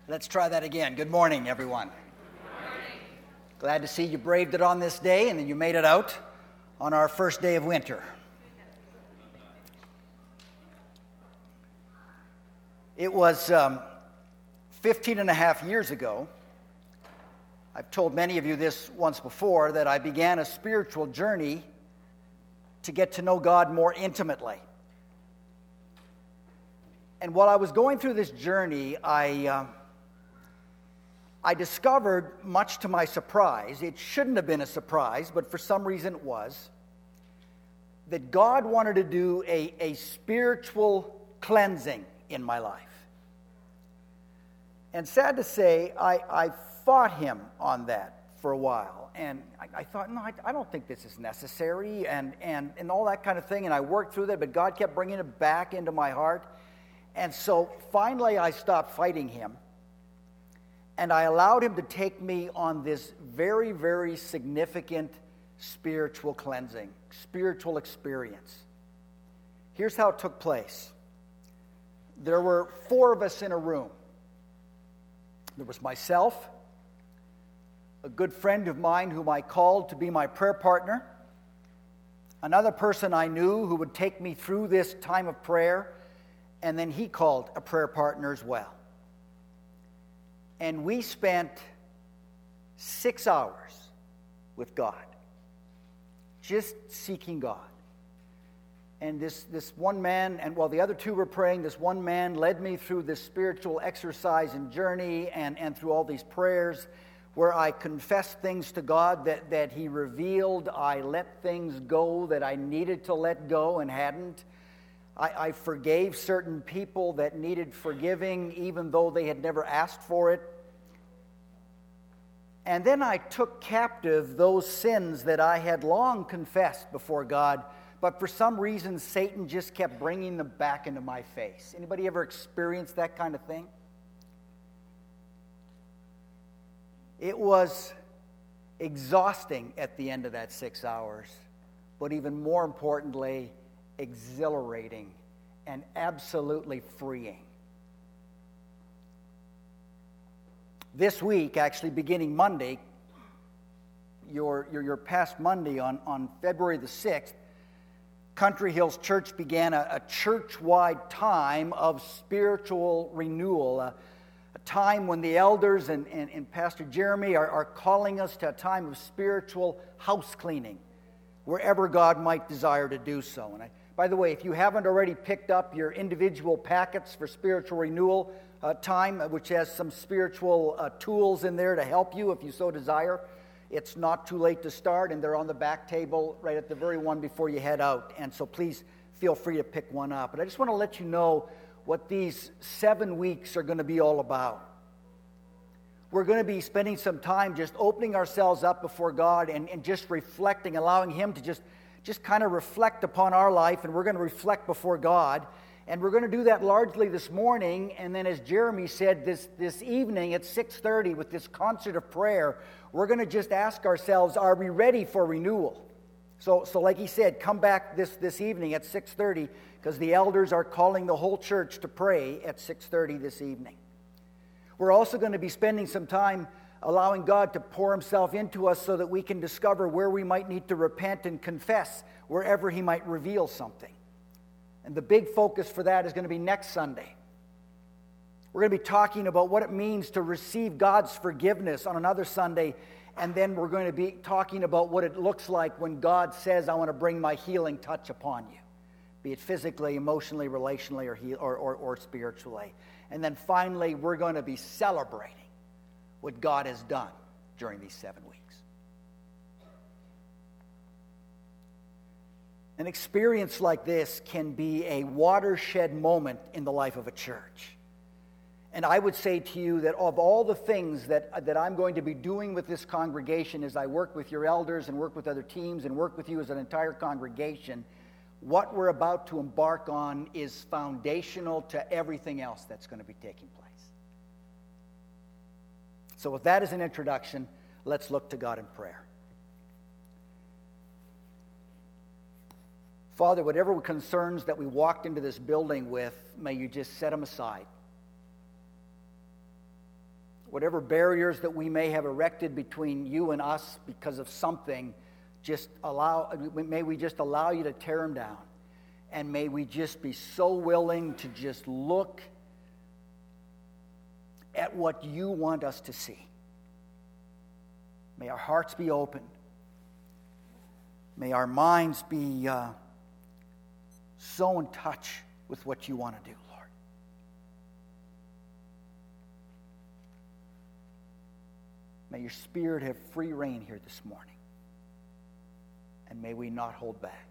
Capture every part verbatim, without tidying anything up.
Let's try that again. Good morning, everyone. Good morning. Glad to see you braved it on this day and that you made it out on our first day of winter. It was um, fifteen and a half years ago. I've told many of you this once before, that I began a spiritual journey to get to know God more intimately. And while I was going through this journey, I... Uh, I discovered, much to my surprise, it shouldn't have been a surprise, but for some reason it was, that God wanted to do a, a spiritual cleansing in my life. And sad to say, I, I fought him on that for a while. And I, I thought, no, I, I don't think this is necessary, and, and, and all that kind of thing. And I worked through that, but God kept bringing it back into my heart. And so finally I stopped fighting him. And I allowed him to take me on this very, very significant spiritual cleansing, spiritual experience. Here's how it took place. There were four of us in a room. There was myself, a good friend of mine whom I called to be my prayer partner, another person I knew who would take me through this time of prayer, and then he called a prayer partner as well. And we spent six hours with God, just seeking God. And this, this one man, and while the other two were praying, this one man led me through this spiritual exercise and journey and, and through all these prayers where I confessed things to God that, that he revealed. I let things go that I needed to let go and hadn't. I, I forgave certain people that needed forgiving, even though they had never asked for it. And then I took captive those sins that I had long confessed before God, but for some reason Satan just kept bringing them back into my face. Anybody ever experienced that kind of thing? It was exhausting at the end of that six hours, but even more importantly, exhilarating and absolutely freeing. This week, actually beginning Monday, your, your, your past Monday on, on February the sixth, Country Hills Church began a, a church-wide time of spiritual renewal, a, a time when the elders and, and, and Pastor Jeremy are, are calling us to a time of spiritual house cleaning, wherever God might desire to do so. And I, by the way, if you haven't already picked up your individual packets for spiritual renewal uh, time, which has some spiritual uh, tools in there to help you if you so desire, it's not too late to start, and they're on the back table right at the very one before you head out. And so please feel free to pick one up. But I just want to let you know what these seven weeks are going to be all about. We're going to be spending some time just opening ourselves up before God and, and just reflecting, allowing Him to just, just kind of reflect upon our life, and we're going to reflect before God. And we're going to do that largely this morning, and then as Jeremy said, this, this evening at six thirty with this concert of prayer, we're going to just ask ourselves, are we ready for renewal? So, so like he said, come back this, this evening at six thirty, because the elders are calling the whole church to pray at six thirty this evening. We're also going to be spending some time allowing God to pour Himself into us so that we can discover where we might need to repent and confess wherever He might reveal something. And the big focus for that is going to be next Sunday. We're going to be talking about what it means to receive God's forgiveness on another Sunday, and then we're going to be talking about what it looks like when God says, I want to bring my healing touch upon you, be it physically, emotionally, relationally, or, heal, or, or, or spiritually. And then finally, we're going to be celebrating what God has done during these seven weeks. An experience like this can be a watershed moment in the life of a church. And I would say to you that of all the things that, that I'm going to be doing with this congregation as I work with your elders and work with other teams and work with you as an entire congregation, what we're about to embark on is foundational to everything else that's going to be taking place. So with that as an introduction, let's look to God in prayer. Father, whatever concerns that we walked into this building with, may you just set them aside. whatever barriers that we may have erected between you and us because of something, just allow, may we just allow you to tear them down. And may we just be so willing to just look at what you want us to see. May our hearts be opened. May our minds be uh, so in touch with what you want to do, Lord. May your Spirit have free reign here this morning. And may we not hold back.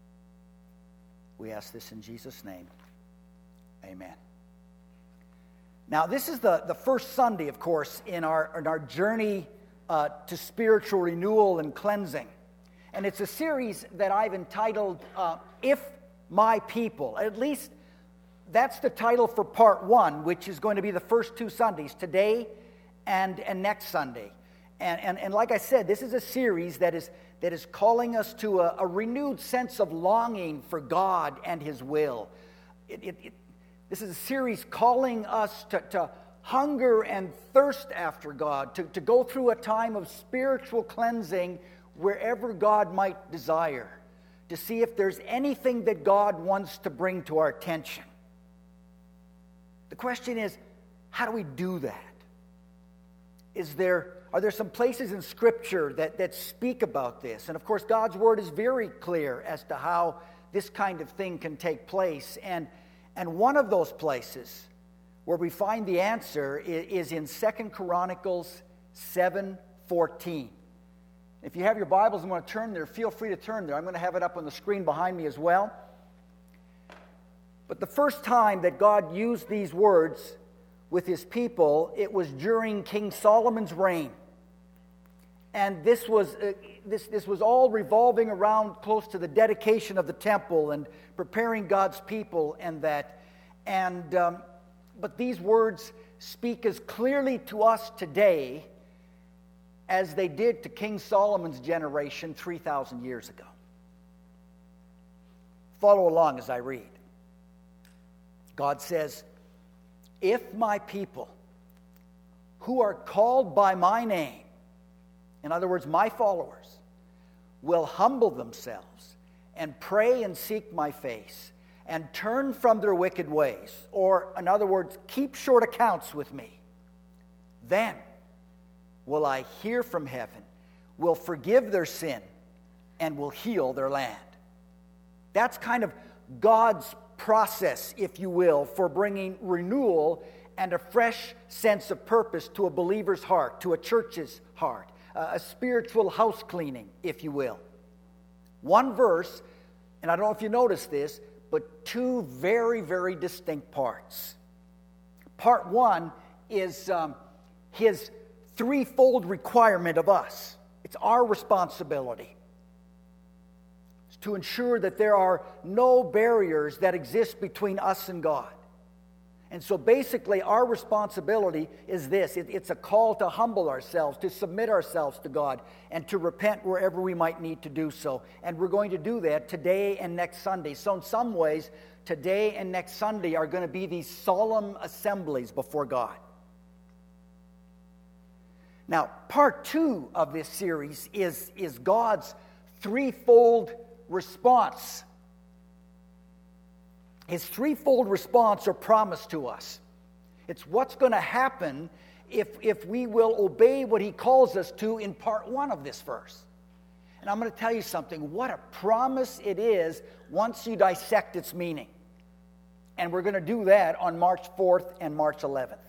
We ask this in Jesus' name. Amen. Now, this is the, the first Sunday, of course, in our, in our journey uh, to spiritual renewal and cleansing. And it's a series that I've entitled, uh, If My People. At least that's the title for part one, which is going to be the first two Sundays, today and, and next Sunday. And, and, and like I said, this is a series that is, that is calling us to a, a renewed sense of longing for God and His will. It, it, it, this is a series calling us to, to hunger and thirst after God, to, to go through a time of spiritual cleansing wherever God might desire, to see if there's anything that God wants to bring to our attention. The question is, how do we do that? Is there, are there some places in Scripture that, that speak about this? And of course, God's Word is very clear as to how this kind of thing can take place. And, and one of those places where we find the answer is, is in Second Chronicles seven fourteen. If you have your Bibles and want to turn there, feel free to turn there. I'm going to have it up on the screen behind me as well. But the first time that God used these words with His people, it was during King Solomon's reign. And this was uh, this, this was all revolving around close to the dedication of the temple and preparing God's people and that. And um, but these words speak as clearly to us today as they did to King Solomon's generation three thousand years ago. Follow along as I read. God says, "If my people, who are called by my name," in other words, my followers, "will humble themselves and pray and seek my face and turn from their wicked ways," or in other words, keep short accounts with me, "then will I hear from heaven, will forgive their sin, and will heal their land." That's kind of God's process, if you will, for bringing renewal and a fresh sense of purpose to a believer's heart, to a church's heart, a spiritual house cleaning, if you will. One verse, and I don't know if you noticed this, but two very, very distinct parts. Part one is um, His threefold requirement of us. It's our responsibility. It's to ensure that there are no barriers that exist between us and God. And so basically our responsibility is this. It, it's a call to humble ourselves, to submit ourselves to God, and to repent wherever we might need to do so. And we're going to do that today and next Sunday. So in some ways, today and next Sunday are going to be these solemn assemblies before God. Now, part two of this series is, is God's threefold response. His threefold response or promise to us. It's what's going to happen if, if we will obey what He calls us to in part one of this verse. And I'm going to tell you something. What a promise it is once you dissect its meaning. And we're going to do that on March fourth and March eleventh.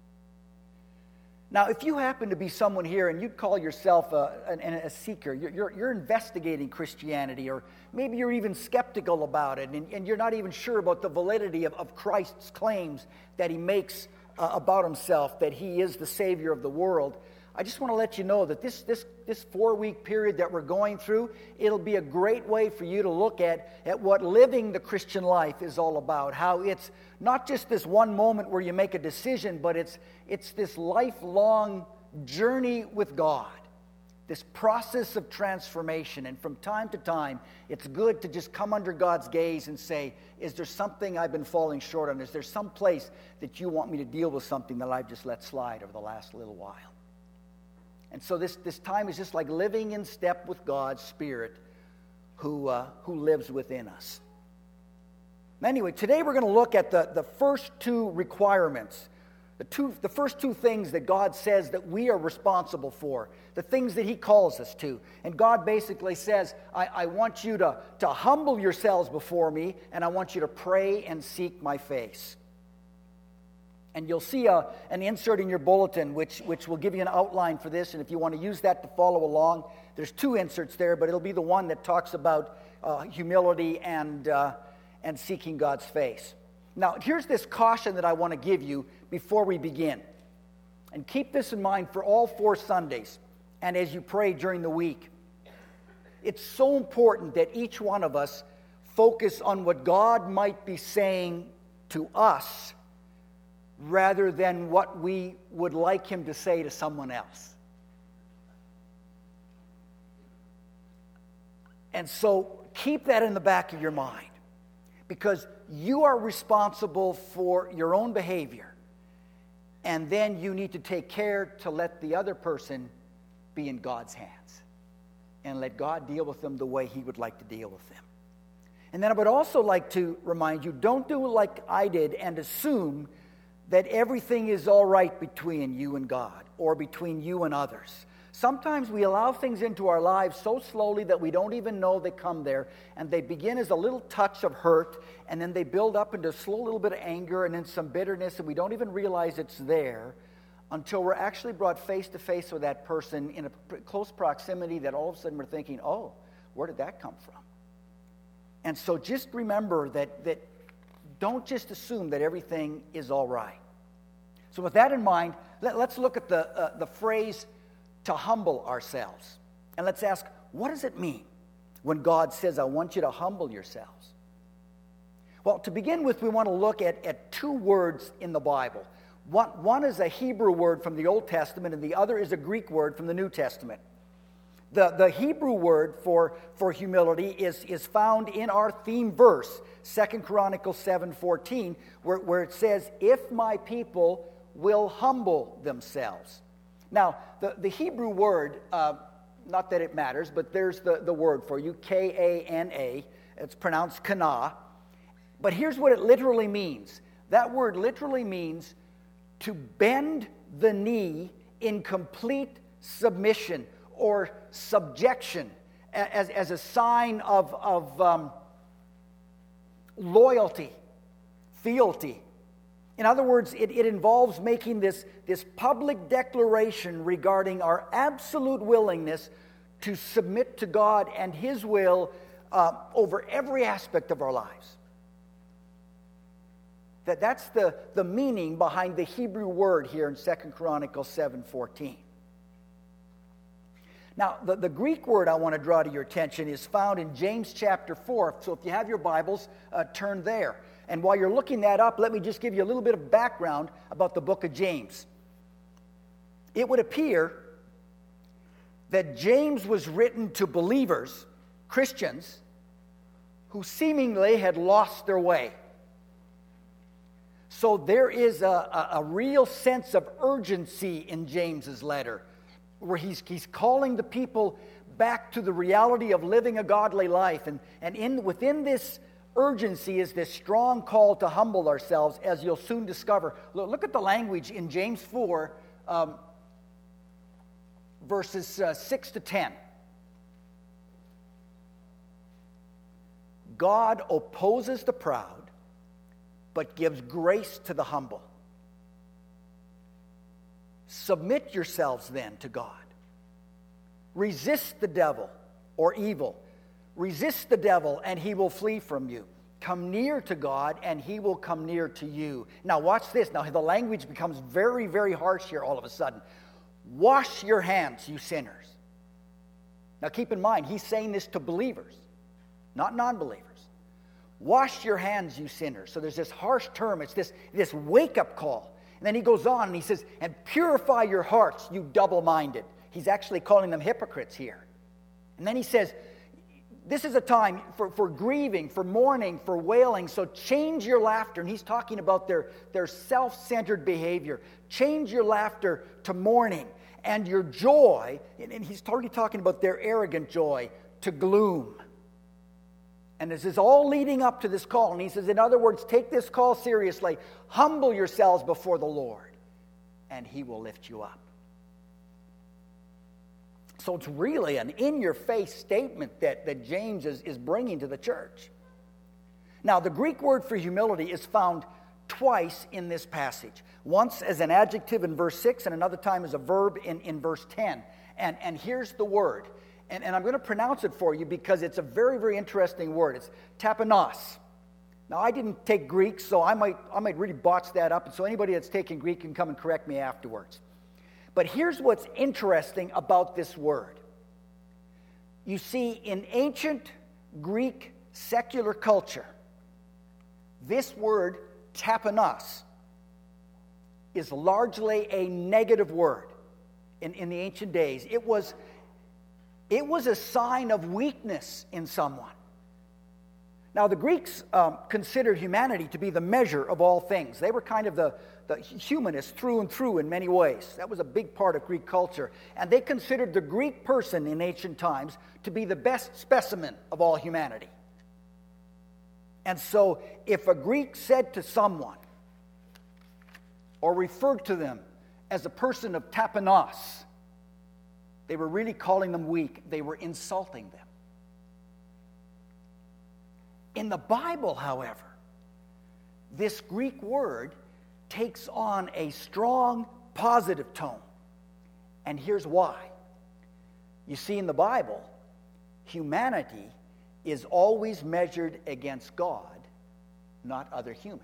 Now, if you happen to be someone here and you'd call yourself a, a, a seeker, you're, you're, you're investigating Christianity, or maybe you're even skeptical about it, and, and you're not even sure about the validity of, of Christ's claims that He makes uh, about Himself, that He is the Savior of the world, I just want to let you know that this, this, this four-week period that we're going through, it'll be a great way for you to look at, at what living the Christian life is all about, how it's not just this one moment where you make a decision, but it's, it's this lifelong journey with God this process of transformation. And from time to time, it's good to just come under God's gaze and say, is there something I've been falling short on? Is there some place that you want me to deal with something that I've just let slide over the last little while? And so this, this time is just like living in step with God's Spirit who, uh, who lives within us. Anyway, today we're going to look at the, the first two requirements, the, two, the first two things that God says that we are responsible for, the things that he calls us to. And God basically says, I, I want you to, to humble yourselves before me, and I want you to pray and seek my face. And you'll see a, an insert in your bulletin which, which will give you an outline for this, and if you want to use that to follow along, there's two inserts there, but it'll be the one that talks about uh, humility and, uh, and seeking God's face. Now, here's this caution that I want to give you before we begin. And keep this in mind for all four Sundays and as you pray during the week. It's so important that each one of us focus on what God might be saying to us rather than what we would like him to say to someone else. And so keep that in the back of your mind, because you are responsible for your own behavior, and then you need to take care to let the other person be in God's hands and let God deal with them the way he would like to deal with them. And then I would also like to remind you, don't do like I did and assume that everything is all right between you and God or between you and others. Sometimes we allow things into our lives so slowly that we don't even know they come there, and they begin as a little touch of hurt, and then they build up into a slow little bit of anger and then some bitterness, and we don't even realize it's there until we're actually brought face to face with that person in a close proximity that all of a sudden we're thinking, oh, where did that come from? And so just remember that, that don't just assume that everything is all right. So with that in mind, let, let's look at the, uh, the phrase, to humble ourselves. And let's ask, what does it mean when God says, I want you to humble yourselves? Well, to begin with, we want to look at, at two words in the Bible. One, one is a Hebrew word from the Old Testament, and the other is a Greek word from the New Testament. The, the Hebrew word for, for humility is, is found in our theme verse, Second Chronicles seven fourteen, where, where it says, if my people will humble themselves. Now, the, the Hebrew word, uh, not that it matters, but there's the, the word for you, K A N A. It's pronounced kana. But here's what it literally means. That word literally means to bend the knee in complete submission or subjection as, as a sign of, of um, loyalty, fealty. In other words, it, it involves making this, this public declaration regarding our absolute willingness to submit to God and his will uh, over every aspect of our lives. That, that's the, the meaning behind the Hebrew word here in Second Chronicles seven fourteen. Now, the, the Greek word I want to draw to your attention is found in James chapter four. So if you have your Bibles, uh, turn there. And while you're looking that up, let me just give you a little bit of background about the book of James. It would appear that James was written to believers, Christians, who seemingly had lost their way. So there is a, a, a real sense of urgency in James's letter, where he's, he's calling the people back to the reality of living a godly life. And, and in within this urgency is this strong call to humble ourselves, as you'll soon discover. Look, look at the language in James four, um, verses uh, six to ten. God opposes the proud, but gives grace to the humble. Submit yourselves then to God. Resist the devil or evil. Resist the devil and he will flee from you. Come near to God and he will come near to you. Now watch this. Now the language becomes very, very harsh here all of a sudden. Wash your hands, you sinners. Now keep in mind, he's saying this to believers, not non-believers. Wash your hands, you sinners. So there's this harsh term. It's this, this wake-up call. And then he goes on and he says, and purify your hearts, you double-minded. He's actually calling them hypocrites here. And then he says, this is a time for, for grieving, for mourning, for wailing, so change your laughter. And he's talking about their, their self-centered behavior. Change your laughter to mourning, and your joy, and he's already talking about their arrogant joy, to gloom. And this is all leading up to this call. And he says, in other words, take this call seriously. Humble yourselves before the Lord, and he will lift you up. So it's really an in-your-face statement that, that James is, is bringing to the church. Now, the Greek word for humility is found twice in this passage. Once as an adjective in verse six, and another time as a verb in, in verse ten. And, and here's the word. And, and I'm going to pronounce it for you because it's a very, very interesting word. It's tapenos. Now, I didn't take Greek, so I might, I might really botch that up. And so anybody that's taking Greek can come and correct me afterwards. But here's what's interesting about this word. You see, in ancient Greek secular culture, this word, tapenos, is largely a negative word in, in the ancient days. It was, it was a sign of weakness in someone. Now, the Greeks um, considered humanity to be the measure of all things. They were kind of the, the humanists through and through in many ways. That was a big part of Greek culture. And they considered the Greek person in ancient times to be the best specimen of all humanity. And so, if a Greek said to someone, or referred to them as a person of tapenos, they were really calling them weak. They were insulting them. In the Bible, however, this Greek word takes on a strong positive tone. And here's why. You see, in the Bible, humanity is always measured against God, not other humans.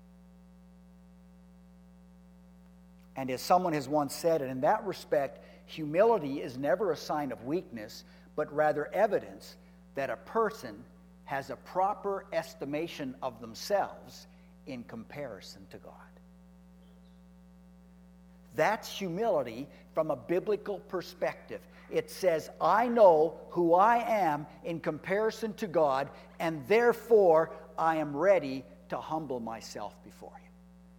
And as someone has once said, and in that respect, humility is never a sign of weakness, but rather evidence that a person has a proper estimation of themselves in comparison to God. That's humility from a biblical perspective. It says, I know who I am in comparison to God, and therefore I am ready to humble myself before Him.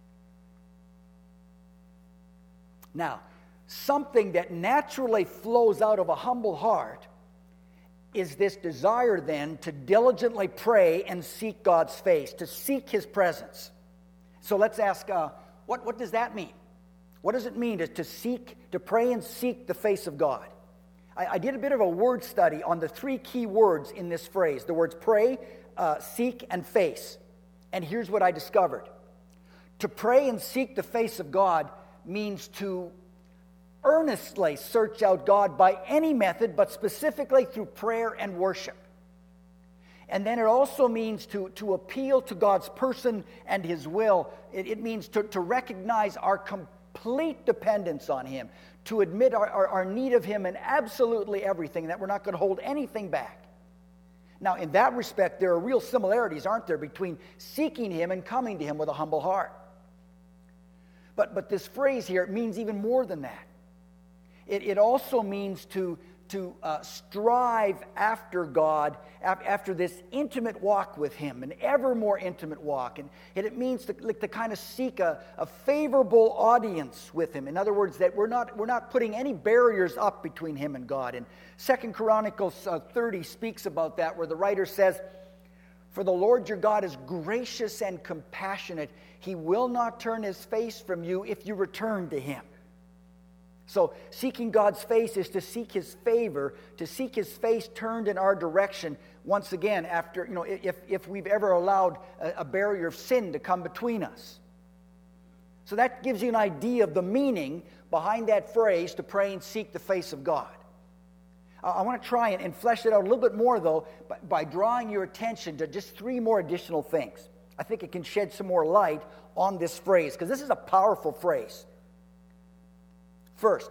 Now, something that naturally flows out of a humble heart is this desire then to diligently pray and seek God's face, to seek His presence. So let's ask, uh, what, what does that mean? What does it mean to, to seek, to pray and seek the face of God? I, I did a bit of a word study on the three key words in this phrase, the words pray, uh, seek, and face. And here's what I discovered. To pray and seek the face of God means to earnestly search out God by any method, but specifically through prayer and worship. And then it also means to, to appeal to God's person and His will. It, it means to, to recognize our complete dependence on Him, to admit our, our, our need of Him in absolutely everything, that we're not going to hold anything back. Now, in that respect, there are real similarities, aren't there, between seeking Him and coming to Him with a humble heart. But, but this phrase here, it means even more than that. It, it also means to, to uh, strive after God, af- after this intimate walk with Him, an ever more intimate walk. And, and it means to, like, to kind of seek a, a favorable audience with Him. In other words, that we're not, we're not putting any barriers up between Him and God. And Second Chronicles uh, thirty speaks about that, where the writer says, "For the Lord your God is gracious and compassionate. He will not turn His face from you if you return to Him." So seeking God's face is to seek His favor, to seek His face turned in our direction. Once again, after, you know, if, if we've ever allowed a, a barrier of sin to come between us. So that gives you an idea of the meaning behind that phrase, to pray and seek the face of God. I, I want to try and, and flesh it out a little bit more, though, by, by drawing your attention to just three more additional things. I think it can shed some more light on this phrase, because this is a powerful phrase. First,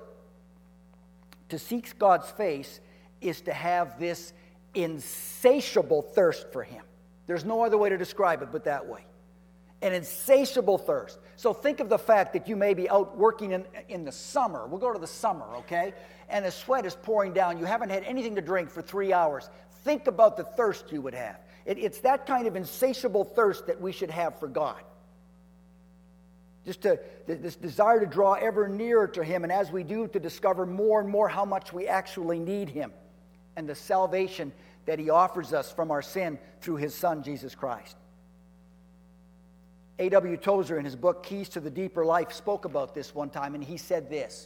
to seek God's face is to have this insatiable thirst for Him. There's no other way to describe it but that way. An insatiable thirst. So think of the fact that you may be out working in, in the summer. We'll go to the summer, okay? And the sweat is pouring down. You haven't had anything to drink for three hours. Think about the thirst you would have. It, it's that kind of insatiable thirst that we should have for God. Just to, this desire to draw ever nearer to Him, and as we do, to discover more and more how much we actually need Him and the salvation that He offers us from our sin through His Son, Jesus Christ. A W Tozer, in his book, Keys to the Deeper Life, spoke about this one time, and he said this: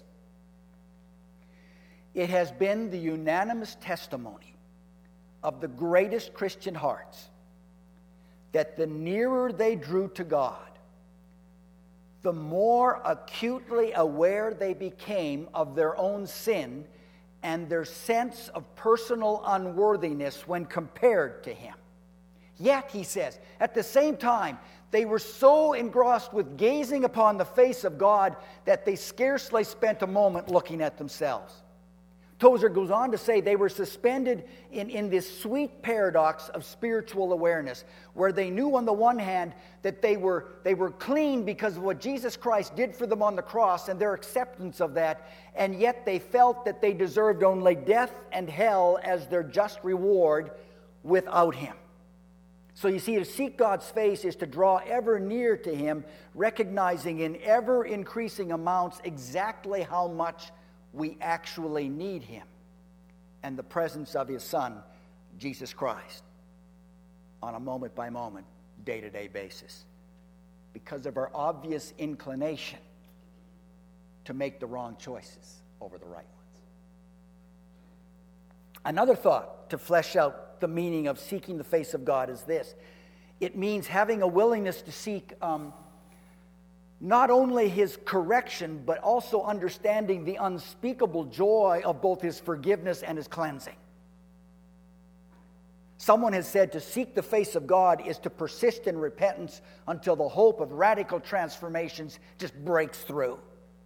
"It has been the unanimous testimony of the greatest Christian hearts that the nearer they drew to God, the more acutely aware they became of their own sin and their sense of personal unworthiness when compared to Him. Yet," he says, "at the same time, they were so engrossed with gazing upon the face of God that they scarcely spent a moment looking at themselves." Tozer goes on to say they were suspended in, in this sweet paradox of spiritual awareness, where they knew on the one hand that they were, they were clean because of what Jesus Christ did for them on the cross and their acceptance of that, and yet they felt that they deserved only death and hell as their just reward without Him. So you see, to seek God's face is to draw ever near to Him, recognizing in ever-increasing amounts exactly how much we actually need Him and the presence of His Son, Jesus Christ, on a moment-by-moment, day-to-day basis, because of our obvious inclination to make the wrong choices over the right ones. Another thought to flesh out the meaning of seeking the face of God is this: it means having a willingness to seek um, not only His correction, but also understanding the unspeakable joy of both His forgiveness and His cleansing. Someone has said to seek the face of God is to persist in repentance until the hope of radical transformations just breaks through.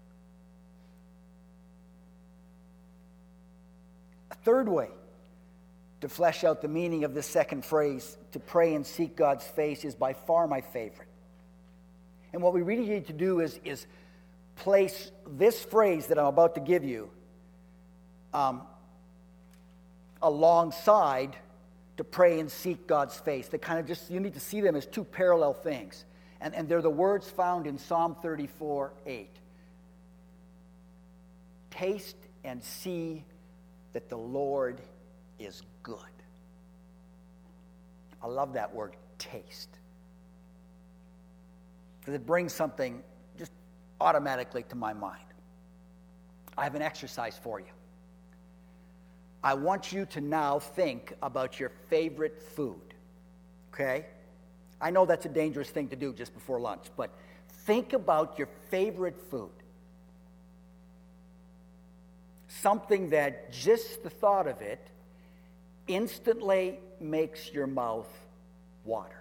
A third way to flesh out the meaning of this second phrase, to pray and seek God's face, is by far my favorite. And what we really need to do is, is place this phrase that I'm about to give you um, alongside to pray and seek God's face. They kind of just, you need to see them as two parallel things. And, and they're the words found in Psalm thirty-four eight. Taste and see that the Lord is good. I love that word, taste. Because it brings something just automatically to my mind. I have an exercise for you. I want you to now think about your favorite food. Okay? I know that's a dangerous thing to do just before lunch, but think about your favorite food. Something that just the thought of it instantly makes your mouth water.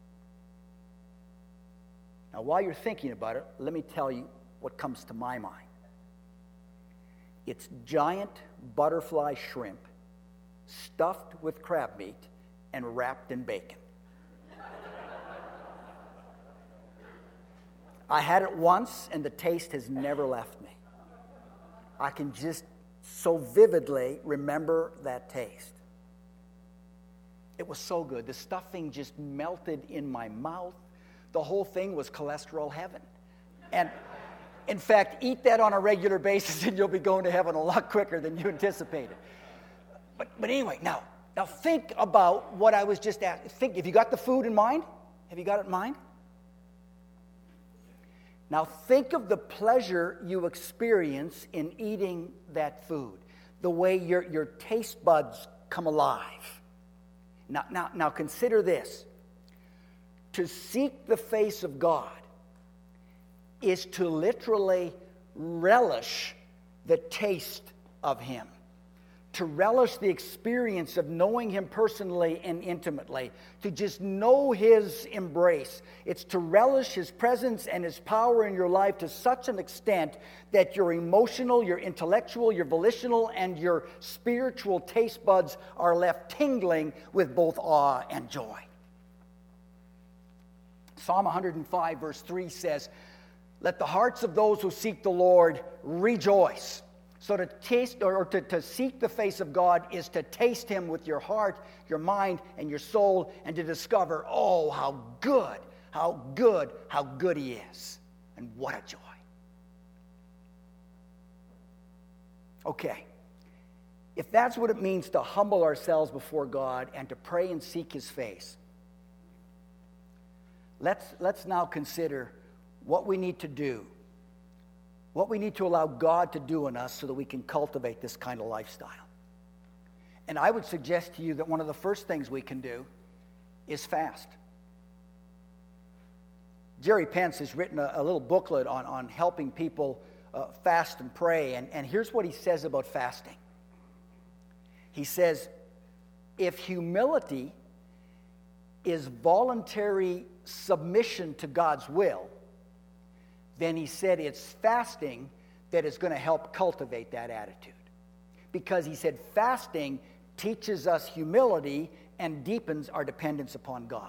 Now, while you're thinking about it, let me tell you what comes to my mind. It's giant butterfly shrimp stuffed with crab meat and wrapped in bacon. I had it once, and the taste has never left me. I can just so vividly remember that taste. It was so good. The stuffing just melted in my mouth. The whole thing was cholesterol heaven. And in fact, eat that on a regular basis and you'll be going to heaven a lot quicker than you anticipated. But but anyway, now, now think about what I was just asking. Think, have you got the food in mind? Have you got it in mind? Now think of the pleasure you experience in eating that food, the way your, your taste buds come alive. Now, now, now consider this. To seek the face of God is to literally relish the taste of Him. To relish the experience of knowing Him personally and intimately. To just know His embrace. It's to relish His presence and His power in your life to such an extent that your emotional, your intellectual, your volitional, and your spiritual taste buds are left tingling with both awe and joy. Psalm one hundred five verse three says, "Let the hearts of those who seek the Lord rejoice." So to taste or to, to seek the face of God is to taste him with your heart, your mind, and your soul, and to discover, oh, how good, how good, how good he is. And what a joy. Okay. If that's what it means to humble ourselves before God and to pray and seek his face, let's, let's now consider what we need to do, what we need to allow God to do in us so that we can cultivate this kind of lifestyle. And I would suggest to you that one of the first things we can do is fast. Jerry Pence has written a, a little booklet on, on helping people uh, fast and pray, and, and here's what he says about fasting. He says, if humility is voluntary submission to God's will, then he said it's fasting that is going to help cultivate that attitude. Because he said fasting teaches us humility and deepens our dependence upon God.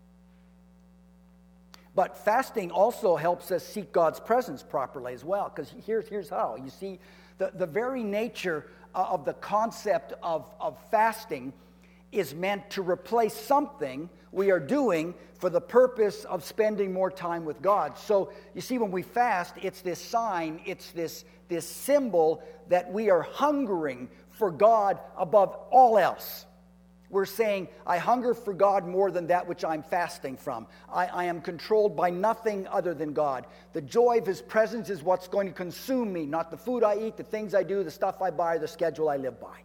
But fasting also helps us seek God's presence properly as well, because here's, here's how. You see, the, the very nature of the concept of, of fasting is meant to replace something we are doing for the purpose of spending more time with God. So, you see, when we fast, it's this sign, it's this, this symbol that we are hungering for God above all else. We're saying, I hunger for God more than that which I'm fasting from. I, I am controlled by nothing other than God. The joy of his presence is what's going to consume me, not the food I eat, the things I do, the stuff I buy, the schedule I live by.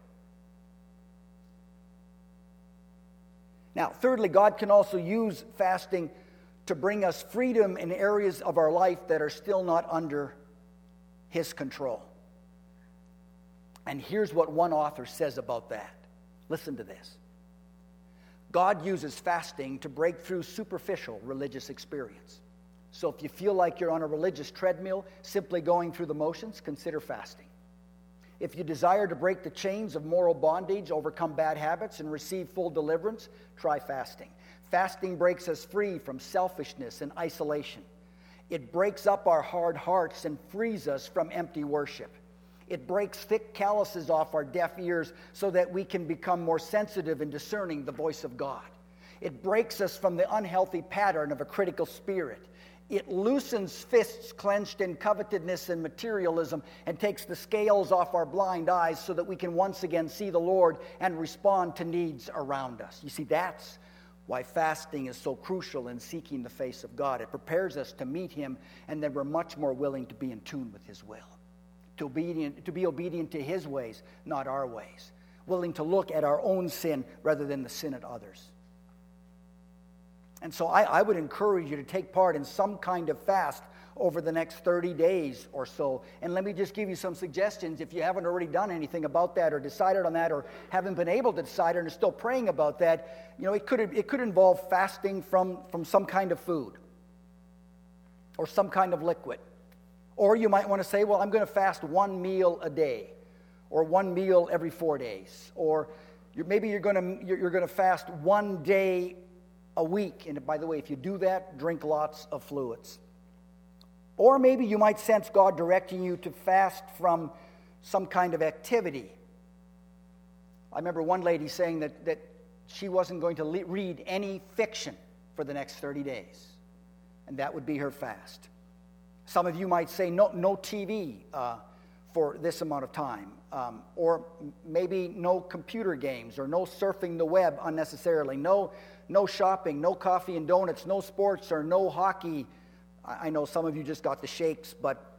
Now, thirdly, God can also use fasting to bring us freedom in areas of our life that are still not under his control. And here's what one author says about that. Listen to this. God uses fasting to break through superficial religious experience. So if you feel like you're on a religious treadmill, simply going through the motions, consider fasting. If you desire to break the chains of moral bondage, overcome bad habits, and receive full deliverance, try fasting. Fasting breaks us free from selfishness and isolation. It breaks up our hard hearts and frees us from empty worship. It breaks thick calluses off our deaf ears so that we can become more sensitive in discerning the voice of God. It breaks us from the unhealthy pattern of a critical spirit. It loosens fists clenched in covetousness and materialism and takes the scales off our blind eyes so that we can once again see the Lord and respond to needs around us. You see, that's why fasting is so crucial in seeking the face of God. It prepares us to meet him, and then we're much more willing to be in tune with his will. To, obedient, to be obedient to his ways, not our ways. Willing to look at our own sin rather than the sin of others. And so I, I would encourage you to take part in some kind of fast over the next thirty days or so. And let me just give you some suggestions if you haven't already done anything about that or decided on that or haven't been able to decide and are still praying about that. You know, it could, it could involve fasting from, from some kind of food or some kind of liquid. Or you might want to say, well, I'm going to fast one meal a day or one meal every four days. Or you're, maybe you're going to, you're, you're going to fast one day a week. And by the way, if you do that, drink lots of fluids. Or maybe you might sense God directing you to fast from some kind of activity. I remember one lady saying that, that she wasn't going to le- read any fiction for the next thirty days. And that would be her fast. Some of you might say no, no T V uh, for this amount of time. Um, or maybe no computer games or no surfing the web unnecessarily. No, no shopping, no coffee and donuts, no sports or no hockey. I, I know some of you just got the shakes, but...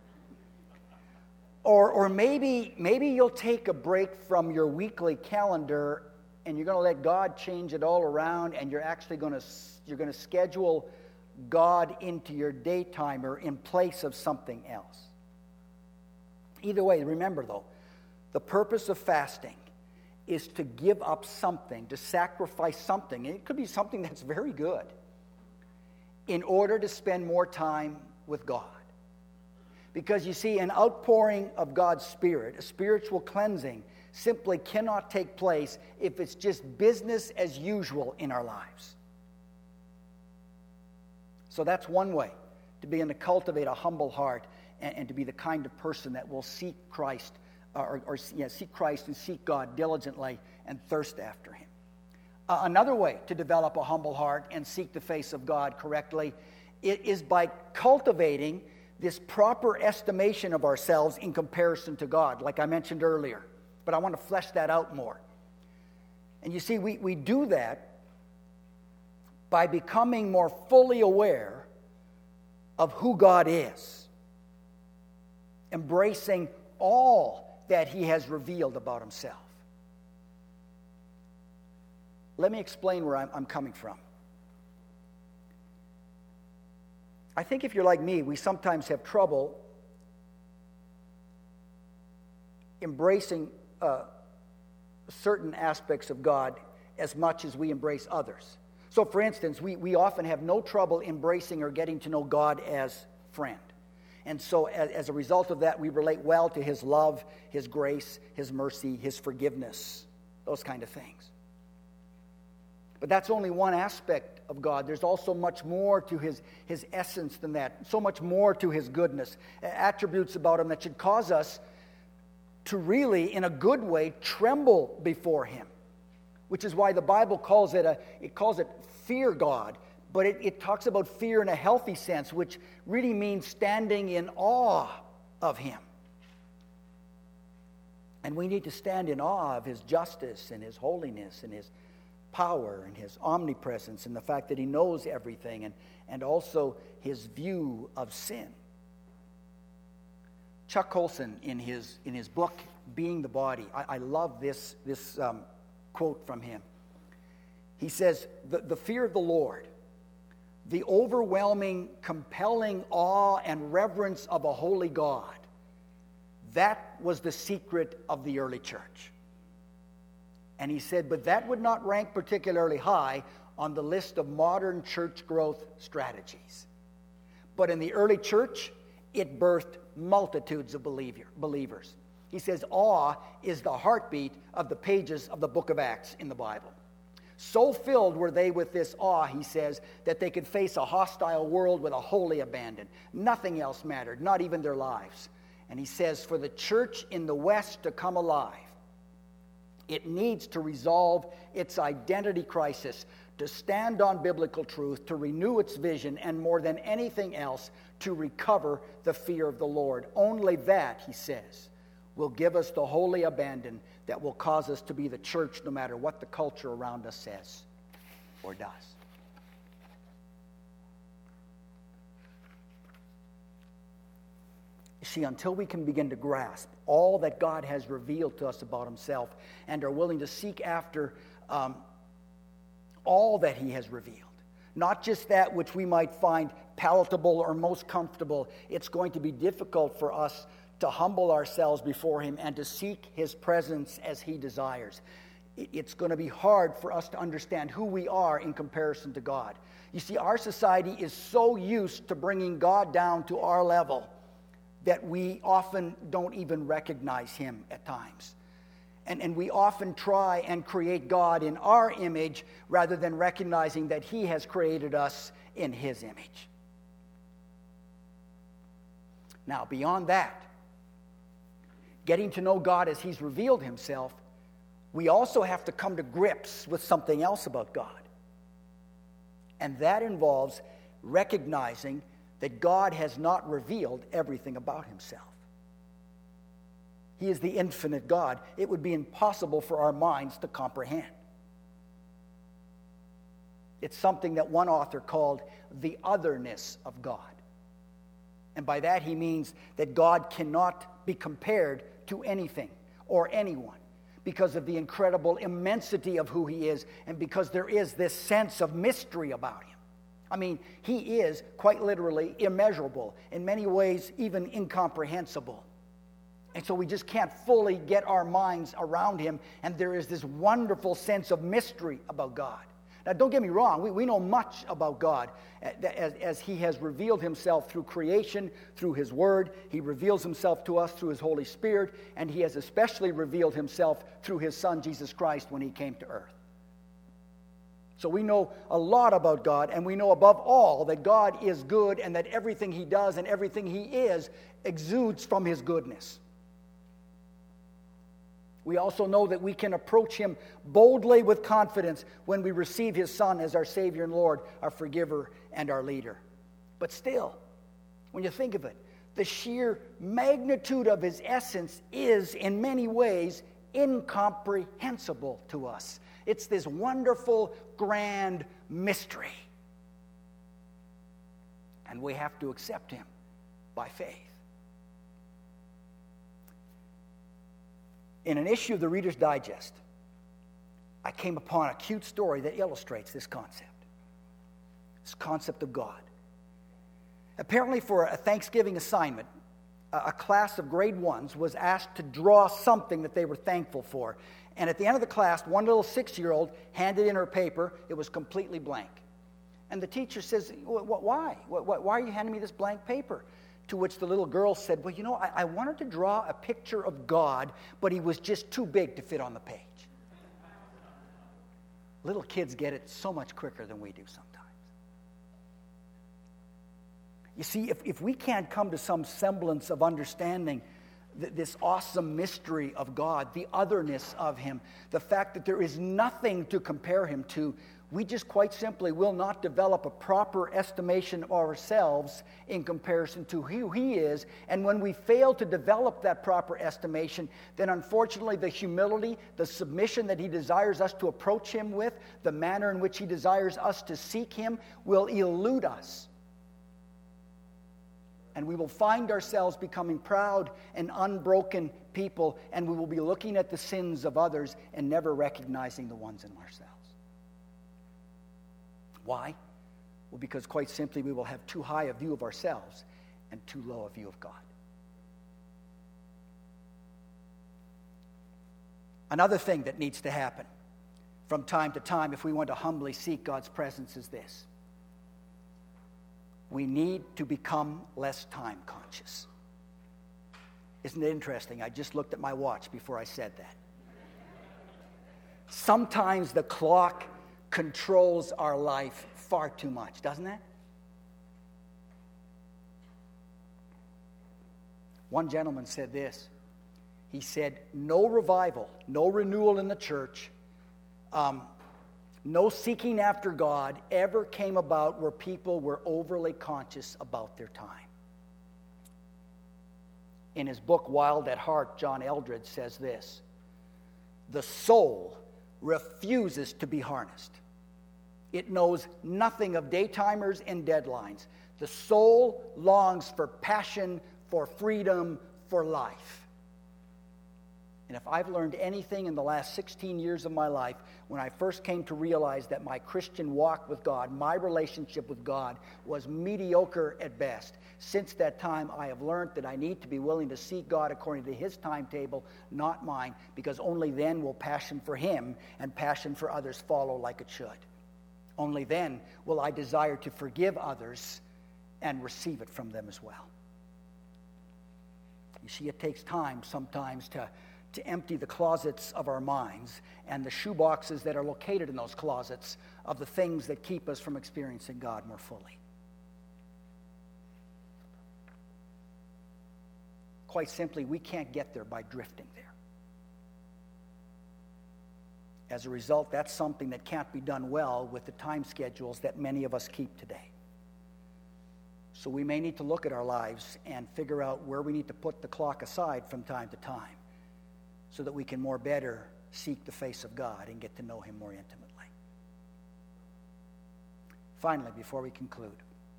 Or, or maybe, maybe you'll take a break from your weekly calendar and you're going to let God change it all around, and you're actually going to you're going to schedule God into your daytime or in place of something else. Either way, remember though, the purpose of fasting is to give up something, to sacrifice something. It could be something that's very good in order to spend more time with God. Because you see, an outpouring of God's Spirit, a spiritual cleansing, simply cannot take place if it's just business as usual in our lives. So that's one way to begin to cultivate a humble heart and, and to be the kind of person that will seek Christ, or, or yeah, seek Christ and seek God diligently and thirst after him. Uh, another way to develop a humble heart and seek the face of God correctly is by cultivating this proper estimation of ourselves in comparison to God, like I mentioned earlier. But I want to flesh that out more. And you see, we, we do that by becoming more fully aware of who God is, embracing all that he has revealed about himself. Let me explain where I'm, I'm coming from. I think if you're like me, we sometimes have trouble embracing uh, certain aspects of God as much as we embrace others. So, for instance, we, we often have no trouble embracing or getting to know God as friend. And so as, as a result of that, we relate well to his love, his grace, his mercy, his forgiveness, those kind of things. But that's only one aspect of God. There's also much more to his, his essence than that, so much more to his goodness, attributes about him that should cause us to really, in a good way, tremble before him, which is why the Bible calls it, a, it calls it fear God, but it, it talks about fear in a healthy sense, which really means standing in awe of him. And we need to stand in awe of his justice and his holiness and his power and his omnipresence and the fact that he knows everything, and, and also his view of sin. Chuck Colson, in his in his book, Being the Body, I, I love this, this um, quote from him. He says, the, the fear of the Lord, the overwhelming, compelling awe and reverence of a holy God, that was the secret of the early church. And he said, but that would not rank particularly high on the list of modern church growth strategies. But in the early church, it birthed multitudes of believer, believers. He says awe is the heartbeat of the pages of the book of Acts in the Bible. So filled were they with this awe, he says, that they could face a hostile world with a holy abandon. Nothing else mattered, not even their lives. And he says, for the church in the West to come alive, it needs to resolve its identity crisis, to stand on biblical truth, to renew its vision, and more than anything else, to recover the fear of the Lord. Only that, he says, will give us the holy abandon that will cause us to be the church no matter what the culture around us says or does. You see, until we can begin to grasp all that God has revealed to us about himself and are willing to seek after um, all that he has revealed, not just that which we might find palatable or most comfortable, it's going to be difficult for us to humble ourselves before him and to seek his presence as he desires. It's going to be hard for us to understand who we are in comparison to God. You see, our society is so used to bringing God down to our level that we often don't even recognize him at times. And, and we often try and create God in our image rather than recognizing that he has created us in his image. Now, beyond that, getting to know God as he's revealed himself, we also have to come to grips with something else about God. And that involves recognizing that God has not revealed everything about himself. He is the infinite God. It would be impossible for our minds to comprehend. It's something that one author called the otherness of God. And by that he means that God cannot be compared to anything or anyone because of the incredible immensity of who he is and because there is this sense of mystery about him. I mean, he is quite literally immeasurable, in many ways even incomprehensible. And so we just can't fully get our minds around him, and there is this wonderful sense of mystery about God. Now, don't get me wrong, we, we know much about God as, as he has revealed himself through creation, through his word. He reveals himself to us through his Holy Spirit, and he has especially revealed himself through his Son, Jesus Christ, when he came to earth. So we know a lot about God, and we know above all that God is good and that everything he does and everything he is exudes from his goodness. We also know that we can approach him boldly with confidence when we receive his Son as our Savior and Lord, our forgiver and our leader. But still, when you think of it, the sheer magnitude of his essence is in many ways incomprehensible to us. It's this wonderful, grand mystery. And we have to accept him by faith. In an issue of the Reader's Digest, I came upon a cute story that illustrates this concept. This concept of God. Apparently for a Thanksgiving assignment, a class of grade ones was asked to draw something that they were thankful for. And at the end of the class, one little six-year-old handed in her paper. It was completely blank. And the teacher says, why? Why are you handing me this blank paper? To which the little girl said, well, you know, I, I wanted to draw a picture of God, but he was just too big to fit on the page. Little kids get it so much quicker than we do sometimes. You see, if, if we can't come to some semblance of understanding th- this awesome mystery of God, the otherness of him, the fact that there is nothing to compare him to, we just quite simply will not develop a proper estimation of ourselves in comparison to who he is. And when we fail to develop that proper estimation, then unfortunately the humility, the submission that he desires us to approach him with, the manner in which he desires us to seek him will elude us. And we will find ourselves becoming proud and unbroken people, and we will be looking at the sins of others and never recognizing the ones in ourselves. Why? Well, because quite simply we will have too high a view of ourselves and too low a view of God. Another thing that needs to happen from time to time if we want to humbly seek God's presence is this. We need to become less time conscious. Isn't it interesting? I just looked at my watch before I said that. Sometimes the clock controls our life far too much, doesn't it? One gentleman said this. He said, no revival, no renewal in the church, um, no seeking after God ever came about where people were overly conscious about their time. In his book, Wild at Heart, John Eldredge says this. The soul refuses to be harnessed. It knows nothing of daytimers and deadlines. The soul longs for passion, for freedom, for life. And if I've learned anything in the last sixteen years of my life, when I first came to realize that my Christian walk with God, my relationship with God, was mediocre at best, since that time I have learned that I need to be willing to seek God according to his timetable, not mine, because only then will passion for him and passion for others follow like it should. Only then will I desire to forgive others and receive it from them as well. You see, it takes time sometimes to to empty the closets of our minds and the shoeboxes that are located in those closets of the things that keep us from experiencing God more fully. Quite simply, we can't get there by drifting there. As a result, that's something that can't be done well with the time schedules that many of us keep today. So we may need to look at our lives and figure out where we need to put the clock aside from time to time, so that we can more better seek the face of God and get to know him more intimately. Finally, before we conclude,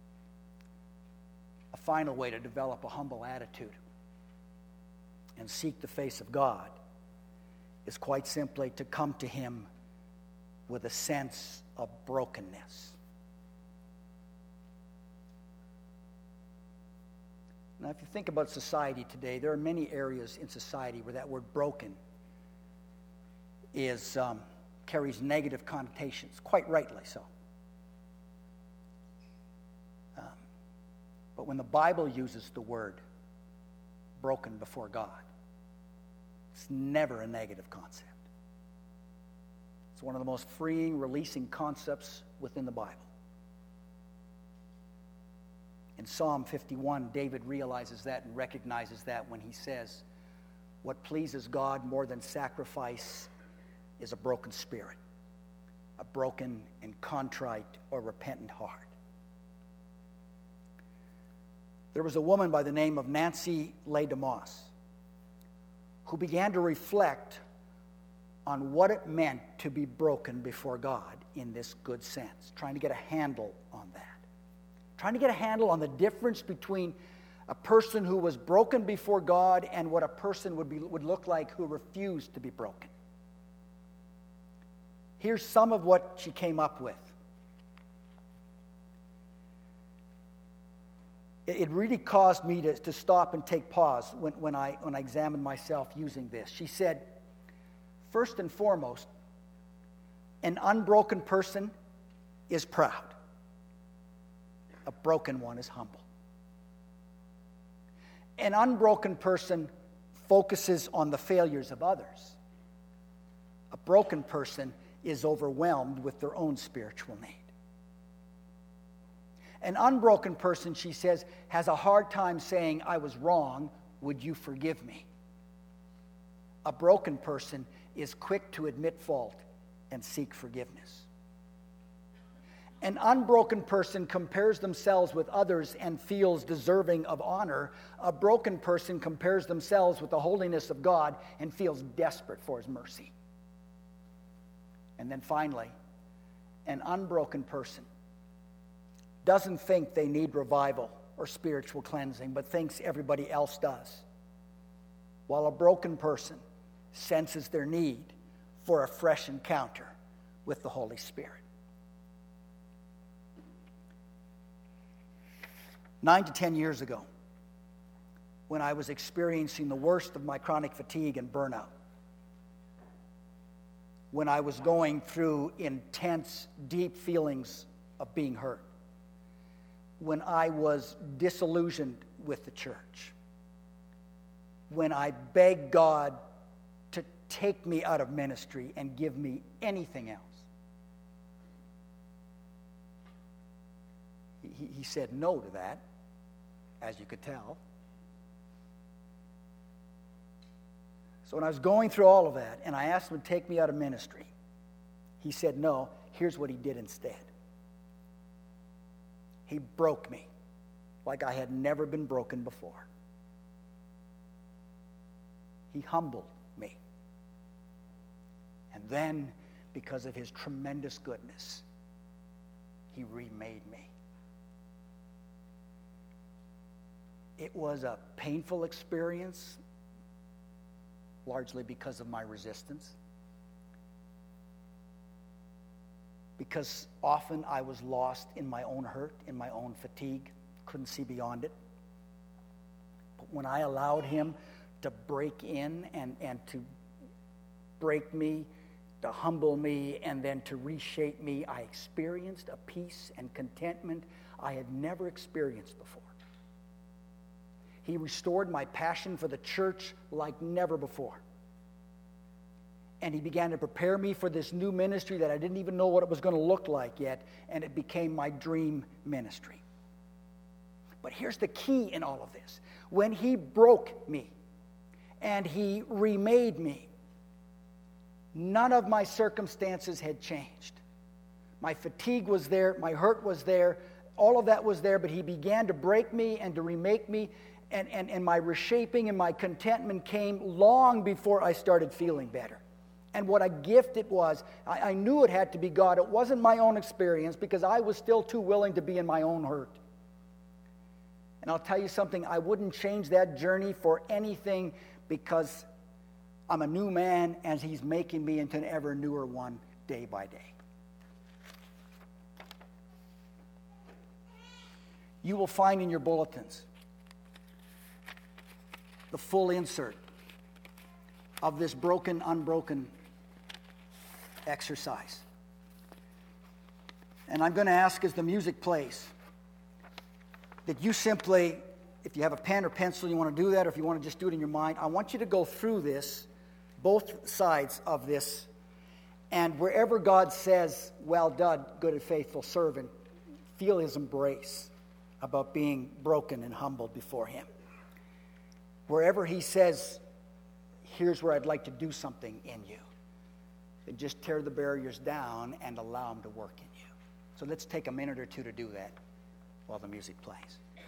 a final way to develop a humble attitude and seek the face of God is quite simply to come to him with a sense of brokenness. Now, if you think about society today, there are many areas in society where that word broken is um, carries negative connotations, quite rightly so. Um, but when the Bible uses the word broken before God, it's never a negative concept. It's one of the most freeing, releasing concepts within the Bible. In Psalm fifty-one, David realizes that and recognizes that when he says, what pleases God more than sacrifice is a broken spirit, a broken and contrite or repentant heart. There was a woman by the name of Nancy Leigh DeMoss who began to reflect on what it meant to be broken before God in this good sense, trying to get a handle on that. Trying to get a handle on the difference between a person who was broken before God and what a person would be would look like who refused to be broken. Here's some of what she came up with. It, it really caused me to, to stop and take pause when, when I when I examined myself using this. She said, first and foremost, an unbroken person is proud. A broken one is humble. An unbroken person focuses on the failures of others. A broken person is overwhelmed with their own spiritual need. An unbroken person, she says, has a hard time saying, I was wrong, would you forgive me? A broken person is quick to admit fault and seek forgiveness. An unbroken person compares themselves with others and feels deserving of honor. A broken person compares themselves with the holiness of God and feels desperate for his mercy. And then finally, an unbroken person doesn't think they need revival or spiritual cleansing, but thinks everybody else does. While a broken person senses their need for a fresh encounter with the Holy Spirit. Nine to ten years ago, when I was experiencing the worst of my chronic fatigue and burnout, when I was going through intense, deep feelings of being hurt, when I was disillusioned with the church, when I begged God to take me out of ministry and give me anything else, he, he said no to that, as you could tell. So when I was going through all of that, and I asked him to take me out of ministry, he said no. Here's what he did instead. He broke me like I had never been broken before. He humbled me. And then, because of his tremendous goodness, he remade me. It was a painful experience, largely because of my resistance. Because often I was lost in my own hurt, in my own fatigue, couldn't see beyond it. But when I allowed him to break in and, and to break me, to humble me, and then to reshape me, I experienced a peace and contentment I had never experienced before. He restored my passion for the church like never before. And he began to prepare me for this new ministry that I didn't even know what it was going to look like yet, and it became my dream ministry. But here's the key in all of this. When he broke me and he remade me, none of my circumstances had changed. My fatigue was there, my hurt was there, all of that was there, but he began to break me and to remake me. And, and, and my reshaping and my contentment came long before I started feeling better. And what a gift it was. I, I knew it had to be God. It wasn't my own experience because I was still too willing to be in my own hurt. And I'll tell you something, I wouldn't change that journey for anything because I'm a new man and he's making me into an ever newer one day by day. You will find in your bulletins the full insert of this broken, unbroken exercise. And I'm going to ask as the music plays that you simply, if you have a pen or pencil, you want to do that, or if you want to just do it in your mind, I want you to go through this, both sides of this, And wherever God says, well done, good and faithful servant, feel his embrace about being broken and humbled before him. Wherever he says, here's where I'd like to do something in you, then just tear the barriers down and allow him to work in you. So let's take a minute or two to do that while the music plays.